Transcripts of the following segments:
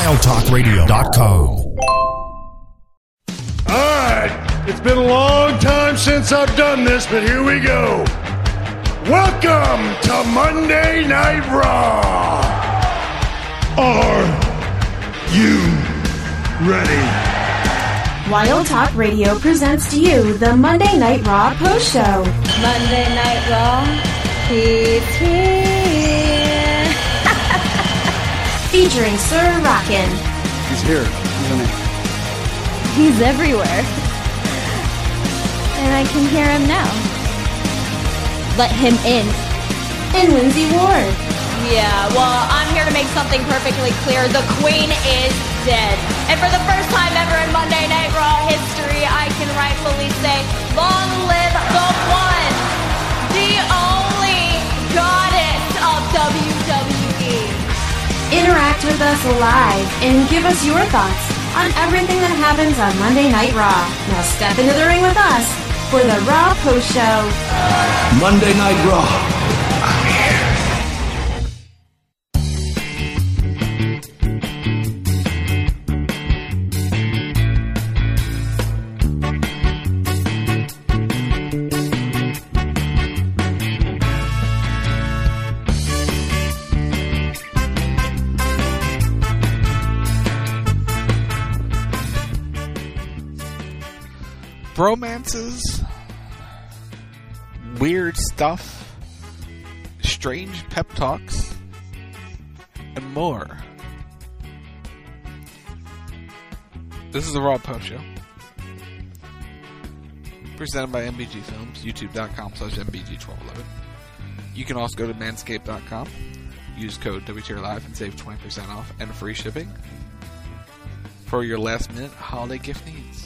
WildTalkRadio.com. Alright, it's been a long time since I've done this, but here we go. Welcome to Monday Night Raw. Are you ready? Wild Talk Radio presents to you the Monday Night Raw post show. Monday Night Raw, it's here. Featuring Sir Rockin'. He's here, isn't he? He's everywhere. And I can hear him now. Let him in. And Lindsay Ward. Yeah, well, I'm here to make something perfectly clear. The Queen is dead. And for the first time ever in Monday Night Raw history, I can rightfully say, long live the one, the only goddess of WWE. Interact with us live and give us your thoughts on everything that happens on Monday Night Raw. Now step into the ring with us for the Raw post show. Monday Night Raw. I'm here. Bromances, weird stuff, strange pep talks, and more. This is the Raw Post Show, presented by MBG Films, youtube.com/MBG1211. You can also go to manscaped.com, use code WTRLive and save 20% off and free shipping for your last minute holiday gift needs.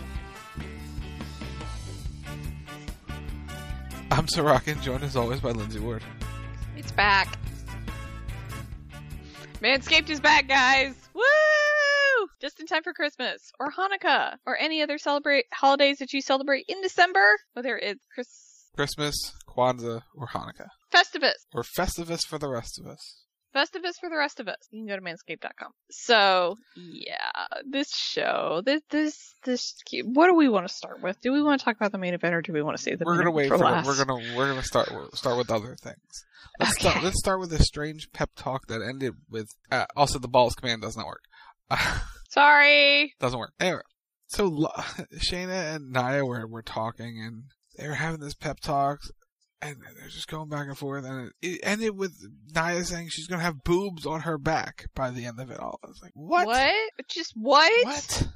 I'm Sir Rockin', joined as always by Lindsay Ward. It's back. Manscaped is back, guys. Woo! Just in time for Christmas or Hanukkah or any other holidays that you celebrate in December, whether it's Christmas, Kwanzaa, or Hanukkah. Festivus. Or Festivus for the rest of us. Festivus for the rest of us. You can go to manscaped.com. So, yeah, this show, this, what do we want to start with? Do we want to talk about the main event, or do we want to save the We're gonna wait for last? We're gonna start with other things. Let's start with a strange pep talk that ended with also the balls command does not work. Sorry, doesn't work. Anyway, so Shayna and Nia were talking, and they were having this pep talk. And they're just going back and forth, and it ended with Nia saying she's gonna have boobs on her back by the end of it all. I was like, what? What? Just what? What?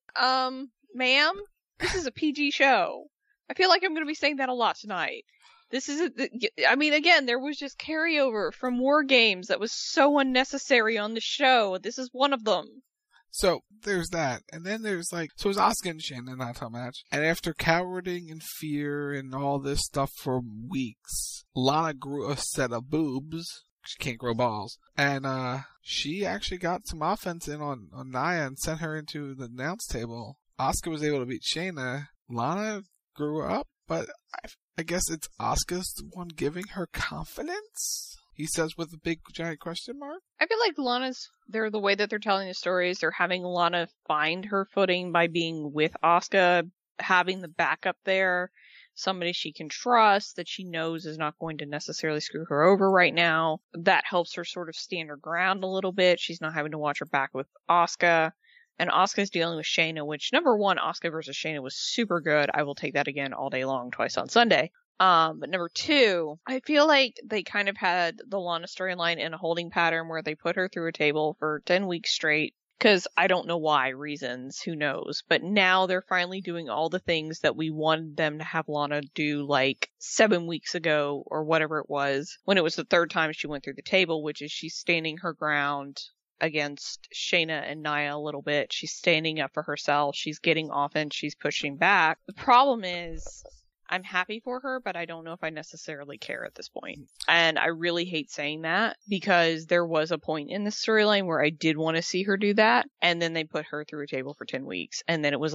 Ma'am, this is a PG show. I feel like I'm gonna be saying that a lot tonight. This is again, there was just carryover from War Games that was so unnecessary on the show. This is one of them. So, there's that. And then there's so it was Asuka and Shayna in that title match. And after cowering and fear and all this stuff for weeks, Lana grew a set of boobs. She can't grow balls. And, she actually got some offense in on Nia and sent her into the announce table. Asuka was able to beat Shayna. Lana grew up, but I guess it's Asuka's the one giving her confidence? He says with a big giant question mark. I feel like the way that they're telling the stories, they're having Lana find her footing by being with Asuka, having the backup there, somebody she can trust that she knows is not going to necessarily screw her over right now. That helps her sort of stand her ground a little bit. She's not having to watch her back with Asuka. And Asuka's dealing with Shayna, which, number one, Asuka versus Shayna was super good. I will take that again all day long, twice on Sunday. But number two, I feel like they kind of had the Lana storyline in a holding pattern where they put her through a table for 10 weeks straight. Because I don't know why, reasons, who knows. But now they're finally doing all the things that we wanted them to have Lana do 7 weeks ago or whatever it was. When it was the third time she went through the table, which is she's standing her ground against Shayna and Nia a little bit. She's standing up for herself. She's getting offense. She's pushing back. The problem is, I'm happy for her, but I don't know if I necessarily care at this point. And I really hate saying that because there was a point in the storyline where I did want to see her do that. And then they put her through a table for 10 weeks. And then it was like,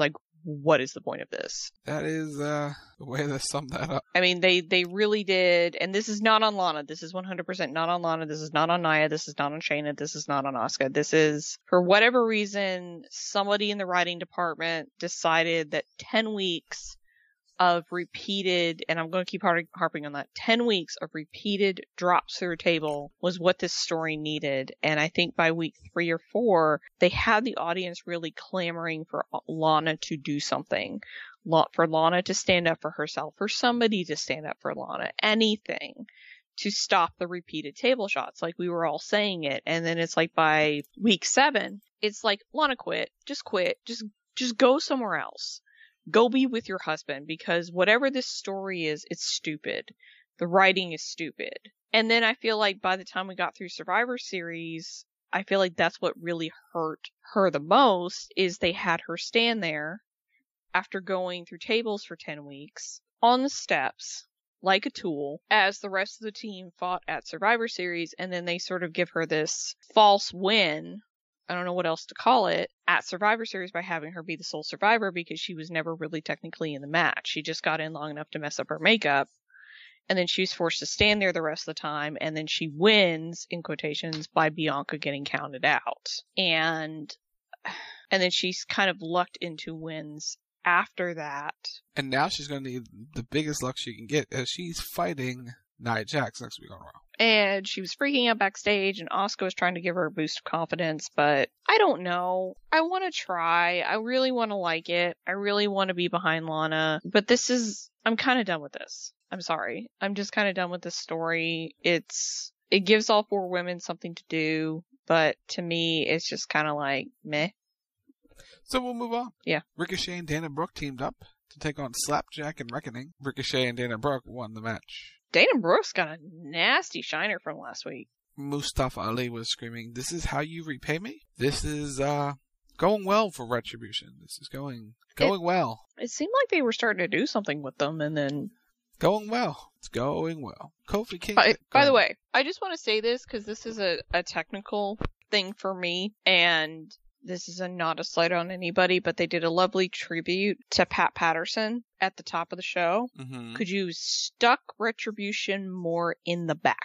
what is the point of this? That is the way to sum that up. I mean, they really did, and this is not on Lana. This is 100% not on Lana. This is not on Nia. This is not on Shayna. This is not on Asuka. This is, for whatever reason, somebody in the writing department decided that 10 weeks of repeated, and I'm going to keep harping on that, 10 weeks of repeated drops through a table was what this story needed. And I think by week 3 or 4, they had the audience really clamoring for Lana to do something. For Lana to stand up for herself, for somebody to stand up for Lana, anything to stop the repeated table shots, like we were all saying it. And then it's like by week 7, it's like, Lana, quit, just go somewhere else. Go be with your husband, because whatever this story is, it's stupid. The writing is stupid. And then I feel like by the time we got through Survivor Series, I feel like that's what really hurt her the most, is they had her stand there after going through tables for 10 weeks on the steps like a tool as the rest of the team fought at Survivor Series, and then they sort of give her this false win, I don't know what else to call it, at Survivor Series by having her be the sole survivor, because she was never really technically in the match. She just got in long enough to mess up her makeup, and then she was forced to stand there the rest of the time, and then she wins, in quotations, by Bianca getting counted out. And then she's kind of lucked into wins after that. And now she's going to need the biggest luck she can get, as she's fighting Nia Jax next week on Raw. And she was freaking out backstage, and Asuka was trying to give her a boost of confidence, but I don't know. I want to try. I really want to like it. I really want to be behind Lana, but I'm kind of done with this. I'm sorry. I'm just kind of done with this story. It gives all 4 women something to do, but to me, it's just kind of like, meh. So we'll move on. Yeah. Ricochet and Dana Brooke teamed up to take on Slapjack and Reckoning. Ricochet and Dana Brooke won the match. Dana Brooke's got a nasty shiner from last week. Mustafa Ali was screaming, "This is how you repay me?" This is going well for Retribution. This is going well. It seemed like they were starting to do something with them, and then going well. It's going well. Kofi Kingston. By the way, I just want to say this because this is a technical thing for me, and this is not a slight on anybody, but they did a lovely tribute to Pat Patterson at the top of the show. Mm-hmm. Could you stuck Retribution more in the back?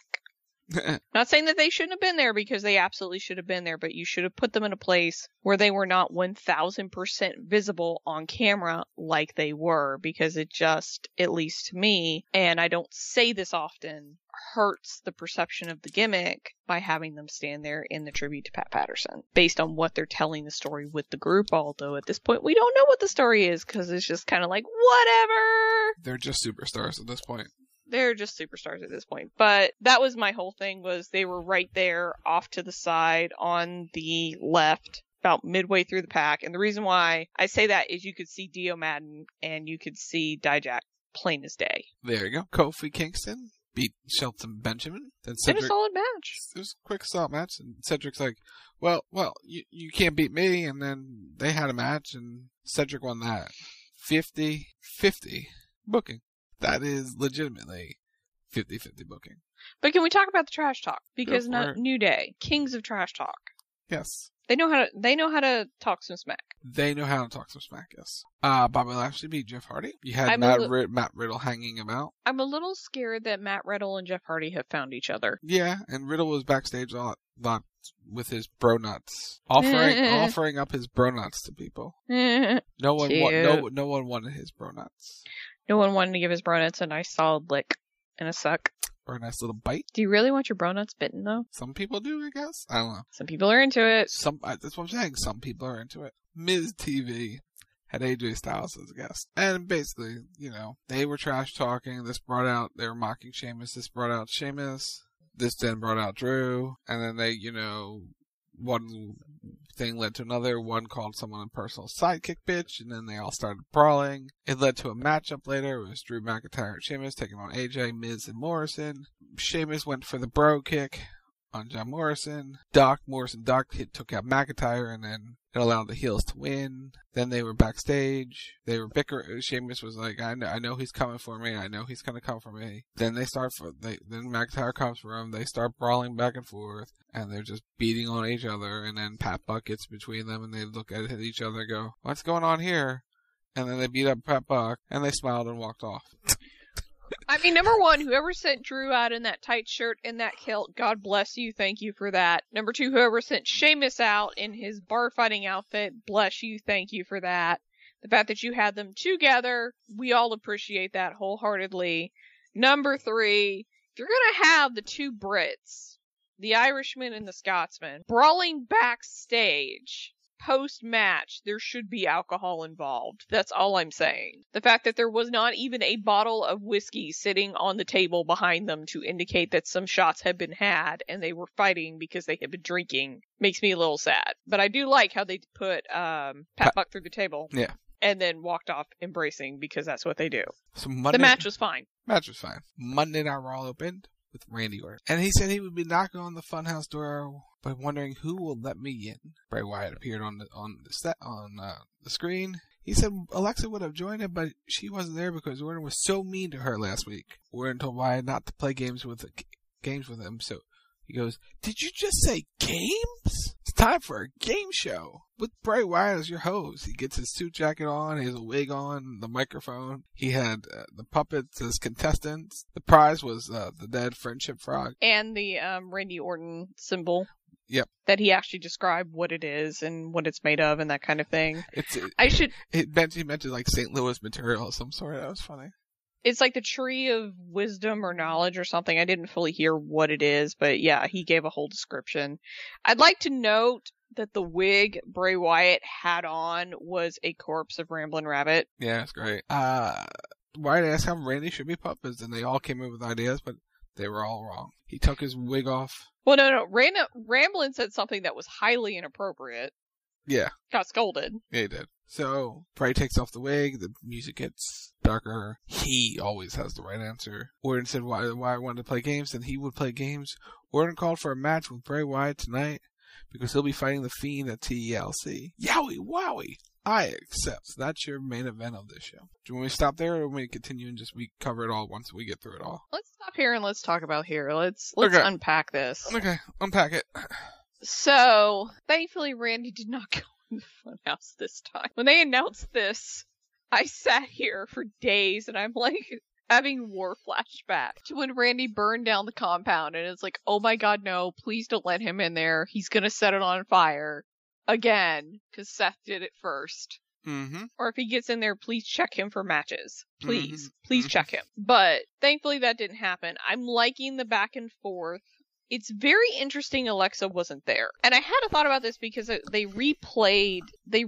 Not saying that they shouldn't have been there, because they absolutely should have been there, but you should have put them in a place where they were not 1000% visible on camera like they were, because it just, at least to me, and I don't say this often, hurts the perception of the gimmick by having them stand there in the tribute to Pat Patterson, based on what they're telling the story with the group, although at this point we don't know what the story is, because it's just kind of like, whatever! They're just superstars at this point. They're just superstars at this point. But that was my whole thing, was they were right there off to the side on the left, about midway through the pack. And the reason why I say that is you could see Dio Madden and you could see Dijak plain as day. There you go. Kofi Kingston beat Shelton Benjamin. Then Cedric, a solid match. It was a quick solid match. And Cedric's like, well, you can't beat me. And then they had a match and Cedric won that. 50-50 booking. That is legitimately 50-50 booking. But can we talk about the trash talk? Because New Day, kings of trash talk. Yes. They know how to talk some smack. They know how to talk some smack, yes. Bobby Lashley beat Jeff Hardy. You had Matt Riddle hanging him out. I'm a little scared that Matt Riddle and Jeff Hardy have found each other. Yeah, and Riddle was backstage a lot with his bro nuts, offering up his bro nuts to people. No one wanted his bro nuts. No one wanted to give his bro nuts a nice solid lick and a suck. Or a nice little bite. Do you really want your bro nuts bitten, though? Some people do, I guess. I don't know. Some people are into it. That's what I'm saying. Some people are into it. Miz TV had AJ Styles as a guest. And basically, they were trash talking. They were mocking Sheamus. This brought out Sheamus. This then brought out Drew. And then they, one thing led to another. One called someone a personal sidekick bitch, and then they all started brawling. It led to a matchup later. It was Drew McIntyre and Sheamus taking on AJ, Miz, and Morrison. Sheamus went for the bro kick on John Morrison. Morrison took out McIntyre, and then it allowed the heels to win. Then they were backstage. They were bickering. Sheamus was like, I know he's coming for me. I know he's going to come for me. Then then McIntyre comes for him. They start brawling back and forth, and they're just beating on each other. And then Pat Buck gets between them, and they look at each other and go, what's going on here? And then they beat up Pat Buck, and they smiled and walked off. I mean, number one, whoever sent Drew out in that tight shirt and that kilt, God bless you, thank you for that. Number two, whoever sent Sheamus out in his bar fighting outfit, bless you, thank you for that. The fact that you had them together, we all appreciate that wholeheartedly. Number three, if you're gonna have the two Brits, the Irishman and the Scotsman, brawling backstage, post-match, there should be alcohol involved. That's all I'm saying. The fact that there was not even a bottle of whiskey sitting on the table behind them to indicate that some shots had been had and they were fighting because they had been drinking makes me a little sad. But I do like how they put Pat Buck through the table. Yeah. And then walked off embracing because that's what they do. So the match was fine. Match was fine. Monday Night Raw opened with Randy Orton. And he said he would be knocking on the Funhouse door by wondering who will let me in. Bray Wyatt appeared on the screen. He said Alexa would have joined him, but she wasn't there because Orton was so mean to her last week. Orton told Wyatt not to play games with him, so he goes, "Did you just say games? It's time for a game show with Bray Wyatt as your host." He gets his suit jacket on, he has a wig on, the microphone. He had the puppets as contestants. The prize was the dead friendship frog. And the Randy Orton symbol. Yep. That he actually described what it is and what it's made of and that kind of thing. He mentioned like St. Louis material of some sort. That was funny. It's like the tree of wisdom or knowledge or something. I didn't fully hear what it is, but yeah, he gave a whole description. I'd like to note that the wig Bray Wyatt had on was a corpse of Ramblin' Rabbit. Yeah, that's great. Wyatt asked how Randy should be puppets, and they all came up with ideas, but they were all wrong. He took his wig off. Well, no. Ramblin' said something that was highly inappropriate. Yeah. Got scolded. Yeah, he did. So, Bray takes off the wig, the music gets darker. He always has the right answer. Orton said why I wanted to play games, and he would play games. Orton called for a match with Bray Wyatt tonight because he'll be fighting The Fiend at TLC. Yowie, wowie! I accept. So that's your main event of this show. Do you want me to stop there, or do you want me to continue and just we cover it all once we get through it all? Let's stop here and let's talk about here. Let's Okay. unpack this. Okay, unpack it. So, thankfully Randy did not go in the Funhouse this time. When they announced this, I sat here for days and I'm like having war flashback to when Randy burned down the compound, and it's like, oh my god, no, please don't let him in there. He's gonna set it on fire. Again, because Seth did it first. Mm-hmm. Or if he gets in there, please check him for matches. Please. Please check him. But thankfully that didn't happen. I'm liking the back and forth. It's very interesting Alexa wasn't there. And I had a thought about this because they replayed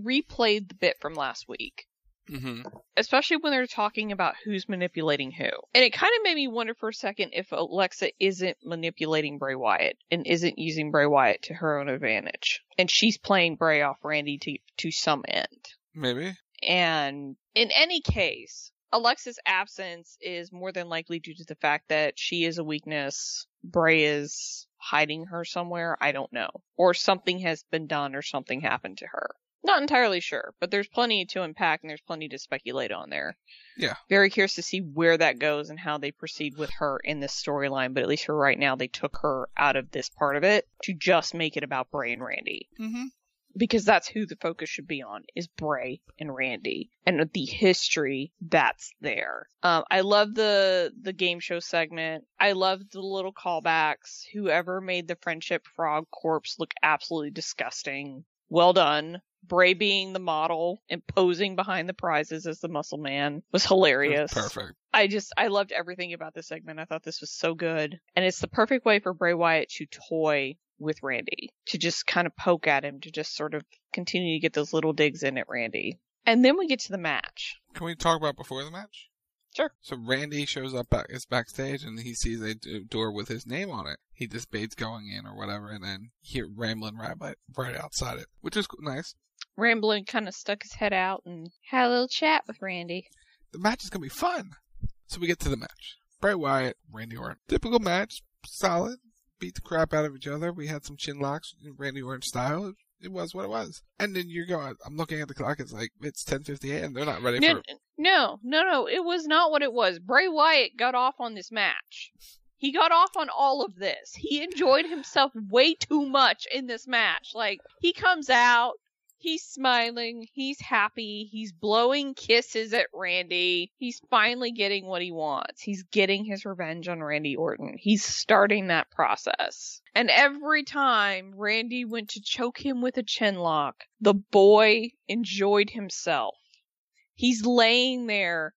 the bit from last week. Mm-hmm. Especially when they're talking about who's manipulating who. And it kind of made me wonder for a second if Alexa isn't manipulating Bray Wyatt and isn't using Bray Wyatt to her own advantage. And she's playing Bray off Randy to some end. Maybe. And in any case, Alexa's absence is more than likely due to the fact that she is a weakness. Bray is hiding her somewhere. I don't know. Or something has been done or something happened to her. Not entirely sure, but there's plenty to unpack and there's plenty to speculate on there. Yeah. Very curious to see where that goes and how they proceed with her in this storyline, but at least for right now, they took her out of this part of it to just make it about Bray and Randy. Mm-hmm. Because that's who the focus should be on, is Bray and Randy. And the history that's there. I love the game show segment. I love the little callbacks. Whoever made the Friendship Frog corpse look absolutely disgusting. Well done. Bray being the model and posing behind the prizes as the muscle man was hilarious. Perfect. I loved everything about this segment. I thought this was so good. And it's the perfect way for Bray Wyatt to toy with Randy. To just kind of poke at him. To just sort of continue to get those little digs in at Randy. And then we get to the match. Can we talk about before the match? Sure. So Randy shows up is backstage and he sees a door with his name on it. He debates going in or whatever, and then hear Ramblin' Rabbit right outside it, which is nice. Ramblin' kind of stuck his head out and had a little chat with Randy. The match is going to be fun. So we get to the match. Bray Wyatt, Randy Orton. Typical match. Solid. Beat the crap out of each other. We had some chin locks in Randy Orton style. It was what it was. And then you're going, I'm looking at the clock, it's like, it's 10:58 and they're not ready for it. No, it was not what it was. Bray Wyatt got off on this match. He got off on all of this. He enjoyed himself way too much in this match. Like, he comes out, He's smiling. He's happy. He's blowing kisses at Randy. He's finally getting what he wants. He's getting his revenge on Randy Orton. He's starting that process. And every time Randy went to choke him with a chinlock, the boy enjoyed himself. He's laying there,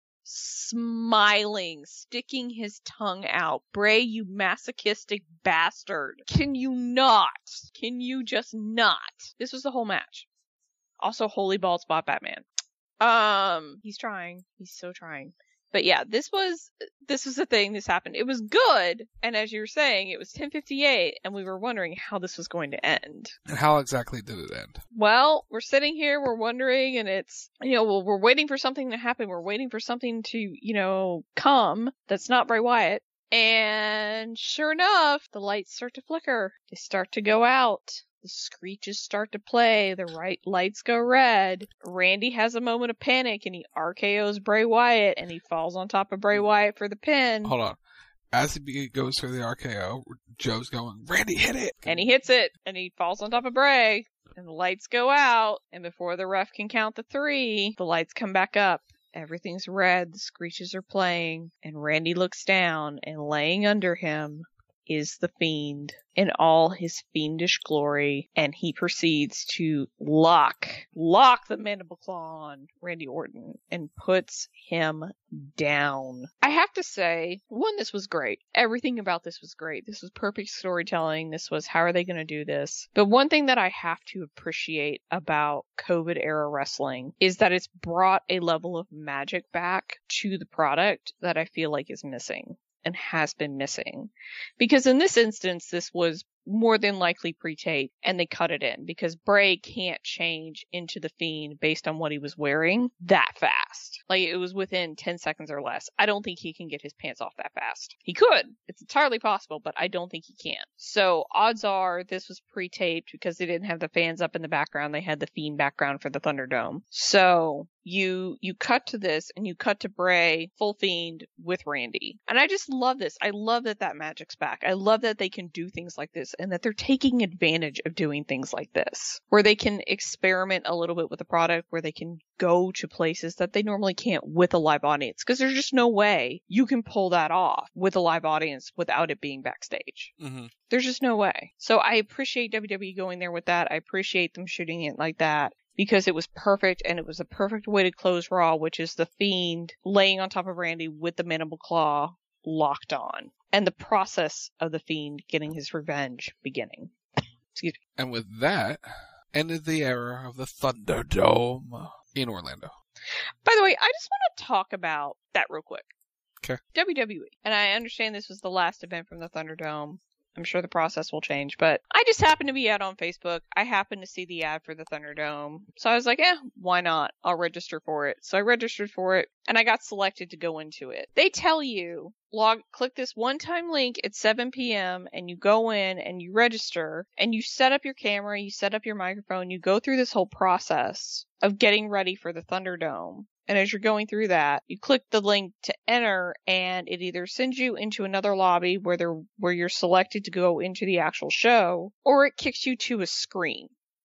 smiling, sticking his tongue out. Bray, you masochistic bastard. Can you not? Can you just not? This was the whole match. Also, holy ball spot Batman. He's trying. He's so trying. But yeah, this was the thing. This happened. It was good. And as you were saying, it was 10:58 and we were wondering how this was going to end. And how exactly did it end? Well, we're sitting here, we're wondering, and it's, we're waiting for something to happen. We're waiting for something to, come that's not Bray Wyatt. And sure enough, the lights start to flicker. They start to go out. The screeches start to play. The right lights go red. Randy has a moment of panic and he RKO's Bray Wyatt and he falls on top of Bray Wyatt for the pin. Hold on. As he goes for the RKO, Joe's going, Randy, hit it! And he hits it and he falls on top of Bray and the lights go out and before the ref can count the 3, the lights come back up. Everything's red. The screeches are playing and Randy looks down and laying under him is the Fiend in all his fiendish glory, and he proceeds to lock the mandible claw on Randy Orton and puts him down. I have to say, one, this was great. Everything about this was great. This was perfect storytelling. This was, how are they going to do this? But one thing that I have to appreciate about COVID era wrestling is that it's brought a level of magic back to the product that I feel like is missing. And has been missing. Because in this instance, this was more than likely pre-taped and they cut it in because Bray can't change into the Fiend based on what he was wearing that fast. Like, it was within 10 seconds or less. I don't think he can get his pants off that fast. He could. It's entirely possible, but I don't think he can. So odds are this was pre-taped because they didn't have the fans up in the background. They had the Fiend background for the Thunderdome. So you cut to this and you cut to Bray full Fiend with Randy. And I just love this. I love that magic's back. I love that they can do things like this and that they're taking advantage of doing things like this, where they can experiment a little bit with the product, where they can go to places that they normally can't with a live audience, because there's just no way you can pull that off with a live audience without it being backstage. Mm-hmm. There's just no way. So I appreciate WWE going there with that. I appreciate them shooting it like that. Because it was perfect, and it was a perfect way to close Raw, which is the Fiend laying on top of Randy with the mandible claw locked on. And the process of the Fiend getting his revenge beginning. Excuse me. And with that, ended the era of the Thunderdome in Orlando. By the way, I just want to talk about that real quick. Okay. WWE. And I understand this was the last event from the Thunderdome. I'm sure the process will change, but I just happened to be out on Facebook. I happened to see the ad for the Thunderdome. So I was like, why not? I'll register for it. So I registered for it and I got selected to go into it. They tell you, click this one-time link at 7 p.m. and you go in and you register and you set up your camera, you set up your microphone, you go through this whole process of getting ready for the Thunderdome. And as you're going through that, you click the link to enter and it either sends you into another lobby where you're selected to go into the actual show, or it kicks you to a screen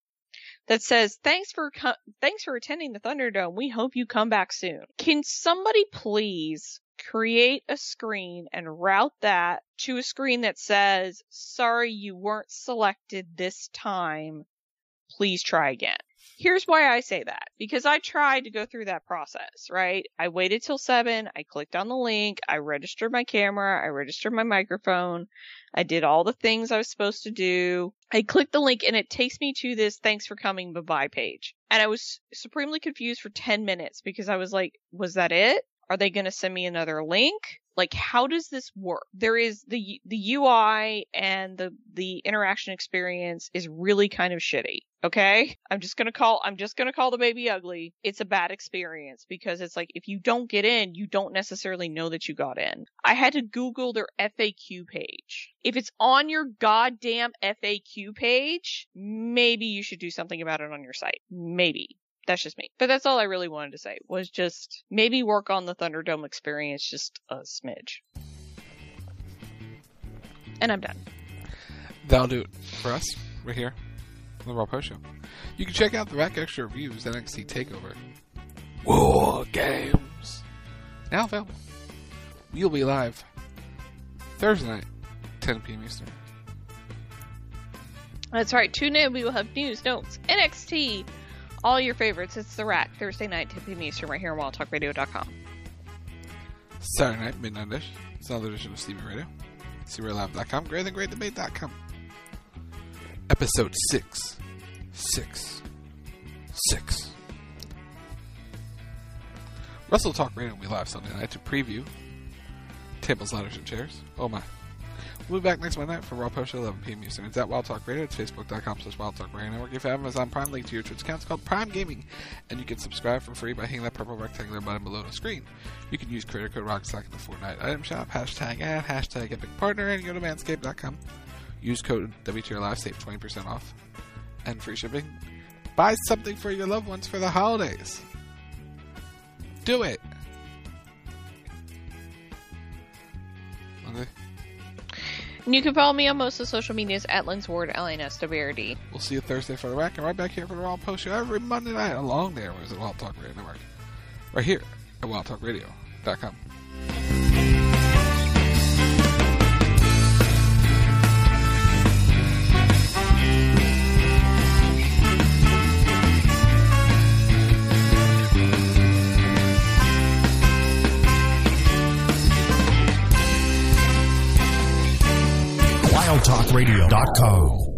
that says, thanks for attending the Thunderdome. We hope you come back soon. Can somebody please create a screen and route that to a screen that says, sorry, you weren't selected this time. Please try again. Here's why I say that. Because I tried to go through that process, right? I waited till 7. I clicked on the link. I registered my camera. I registered my microphone. I did all the things I was supposed to do. I clicked the link and it takes me to this thanks for coming, bye-bye page. And I was supremely confused for 10 minutes because I was like, was that it? Are they going to send me another link? Like, how does this work? There is the UI and the interaction experience is really kind of shitty. Okay? I'm just gonna call the baby ugly. It's a bad experience because it's like, if you don't get in, you don't necessarily know that you got in. I had to Google their FAQ page. If it's on your goddamn FAQ page, maybe you should do something about it on your site. Maybe. That's just me. But that's all I really wanted to say, was just maybe work on the Thunderdome experience just a smidge. And I'm done. That'll do it for us. We're here. the Raw Post Show. You can check out the Rack Extra Reviews, NXT TakeOver, War Games, now available. We'll be live Thursday night, 10 p.m. Eastern. That's right. Tune in. We will have news, notes, NXT, all your favorites. It's The Rack, Thursday night, 10 p.m. Eastern, right here on WildTalkRadio.com. Saturday night, midnight dish. It's another edition of Stevie Radio. SeaRayLive.com, GreaterThanGreatDebate.com. Episode 6. Wrestle Talk Radio will be live Sunday night to preview Tables, Ladders, and Chairs. Oh my. We'll be back next Monday night for Raw Post Show, 11 p.m. Eastern. It's at Wild Talk Radio. It's Facebook.com/Wild Talk Radio Network. If you have Amazon Prime, link to your Twitch account. It's called Prime Gaming. And you can subscribe for free by hitting that purple rectangular button below the screen. You can use creator code ROCKSTACK in the Fortnite item shop, hashtag ad, hashtag Epic Partner, and go to Manscaped.com. Use code WTRLive, save 20% off. And free shipping. Buy something for your loved ones for the holidays. Do it. Okay. And you can follow me on most of the social medias at Linsward, LNSWRD. We'll see you Thursday for the Rack, and right back here for the Raw Post Show every Monday night along there was at Wild Talk Radio Network. Right here at WildTalkRadio.com. WildTalkRadio.com.